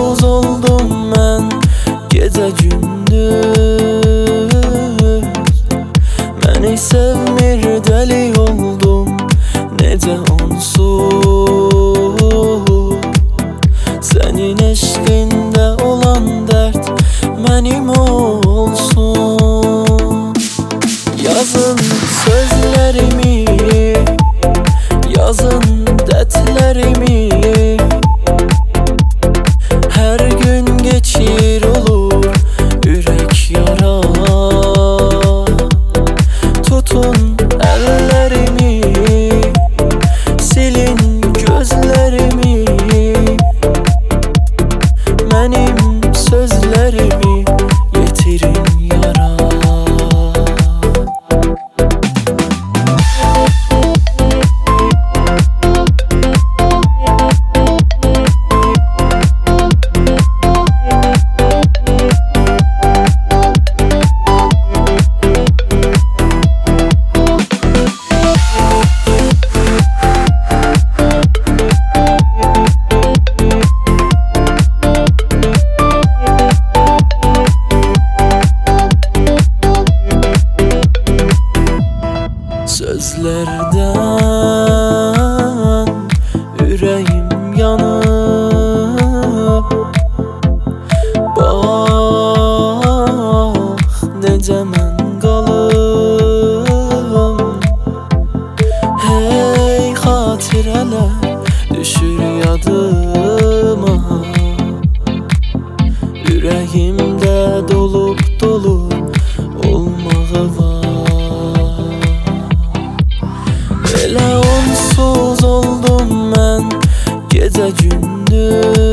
onsuz oldum mən gecə gündüz. Məni sevmir dəli oldum necə onsuz. Sənin eşqində olan dərd mənim olsun. Yazın sözlərimi, yazın dərdlərimi, hər gün geçir olur ürək yara. Tutun əllərimi, silin gözlərimi, mənim sözlərimi yetirin yara. Sözlərdən ürəyim yanıb. Bax necə mən qalım. Hey xatirələr düşür yadıma. Ürəyimdə dolub dolub olmağı var. Elə onsuz oldum mən gecə gündüz.